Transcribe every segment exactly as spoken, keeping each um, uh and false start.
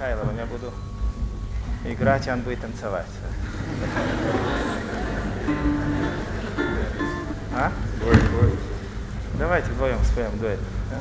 Михайловым я буду играть, а он будет танцевать. А? Дуэт, дуэт. Давайте вдвоем споем дуэт.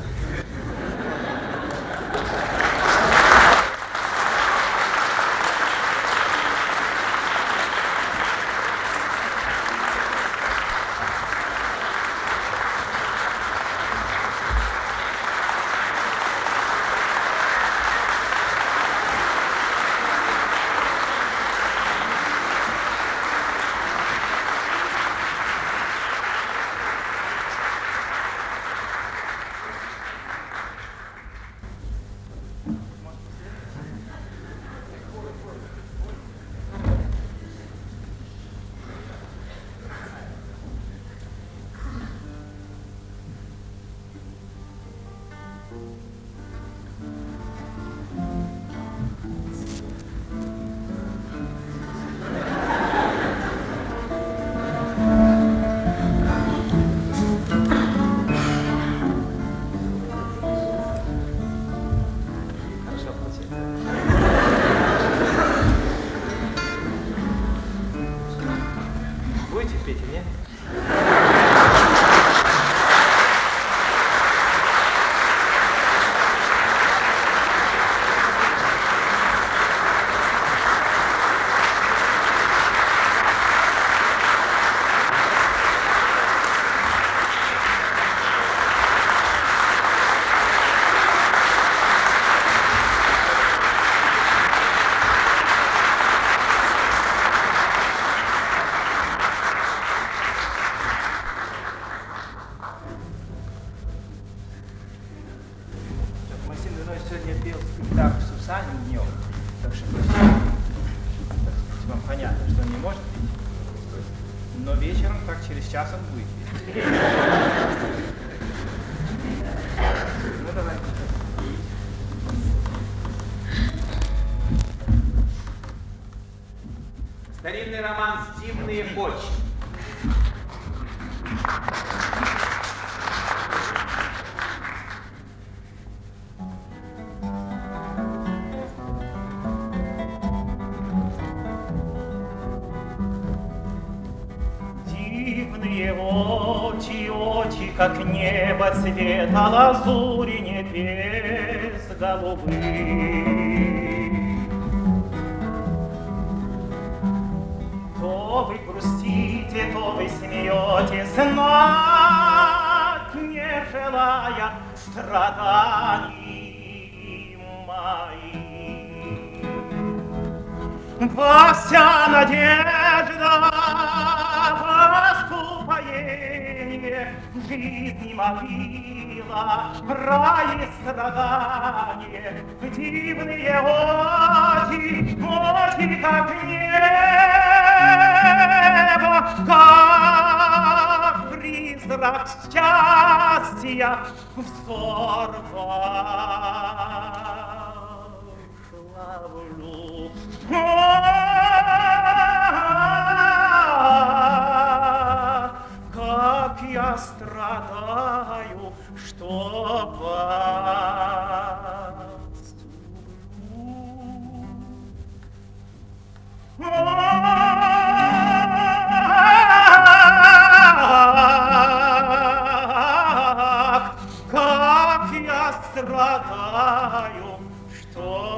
Будете петь или нет? Сегодня пел спектакль Сусанин днем, так что вам понятно, что он не может петь, но вечером, как через час, он будет петь. Ну давай. Старинный роман «Стивные почки». Дивные очи, очи, как небо цвета лазури небес голубых. То вы грустите, то вы смеетесь, знать не желая страданий моих. Во вся надежда, упоение, жизни могила, рай и страдание, дивные очи, очи, как небо, как призрак счастья, взорвав ловлю. Как я страдаю, что вас люблю. Ах, как я страдаю, что